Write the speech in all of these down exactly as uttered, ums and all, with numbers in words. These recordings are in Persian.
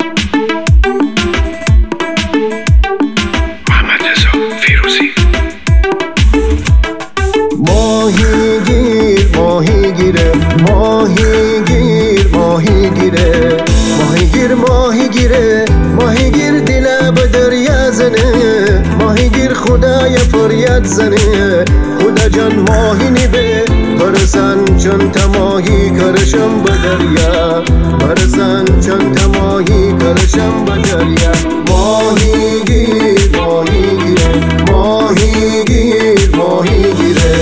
ماهیگیر ماهیگیره ماهیگیر ماهیگیره ماهیگیر ماهیگیره ماهیگیر دل به دریا زنه ماهیگیر خدای فریاد زنه خدا جان ماهی نیبه برسن چون تماهی کرشم به دریا برسن چون تماهی کرشم به دریا ماهیگیر ماهیگیره ماهیگیر ماهیگیره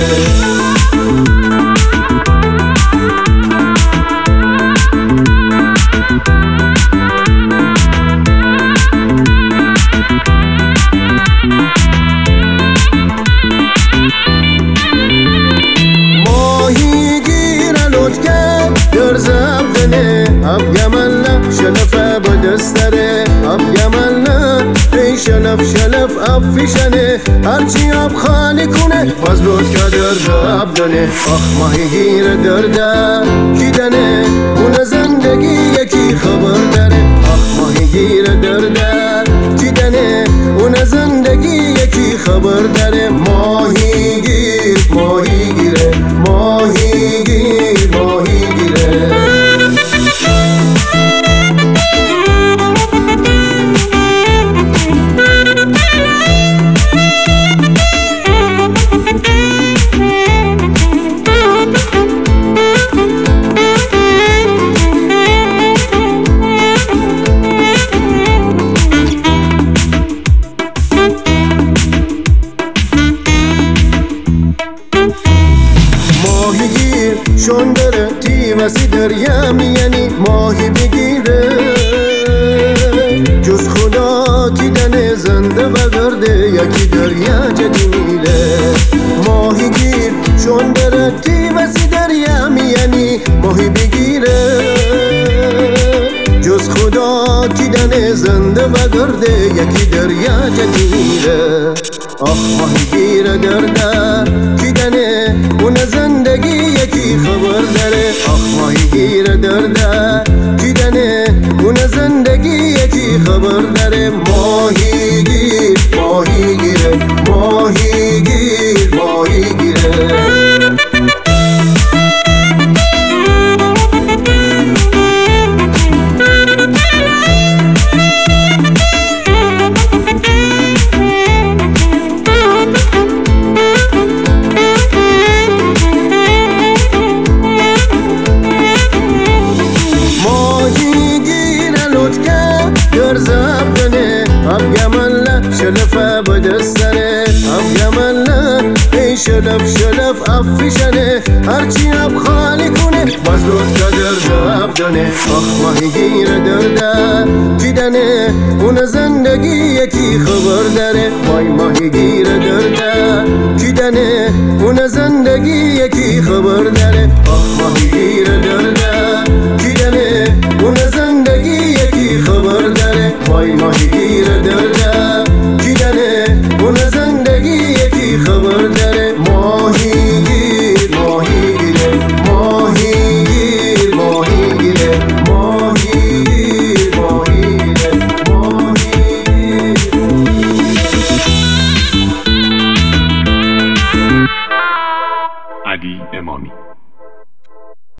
اب یملنا شلفه بدستره اب یملنا ای شلف شلف اب فیشنه هرچی اب خالی کنه باز بود که درد اب دنه آخ ماهیگیر درده کی دنه اون زندگی یکی خبر داره آخ ماهیگیر درده کی دنه اون زندگی یکی خبر داره ماهیگیر ماهیگیره ماهیگیر ماهیگیره شون داره تیمسی دریا میانی ماهی بگیره جز خدا کی دنه زنده و گرده یکی دریا جدی میره ماهی گیر شون داره تیمسی دریا میانی ماهی بگیره جز خدا کی دنه زنده و گرده یکی دریا جدی میره آخ ماهی گیر درده کی دنه اون زندگی یکی خبر داره آخ ماهیگیر درده کی دنه اون زندگی یکی خبر داره ماهیگیر ماهیگیره ماهیگیر ماهیگیره اب یملنا شلفه بدستره اب یملنا ای شلف شلف اب فیشنه هرچی اب خالی کنه باز رود که درد اب دنه آخ ماهیگیر درده کی دنه اون زندگی یکی خبر داره وای ماهیگیر درده کی دنه اون زندگی یکی خبر داره آخ ماهیگیر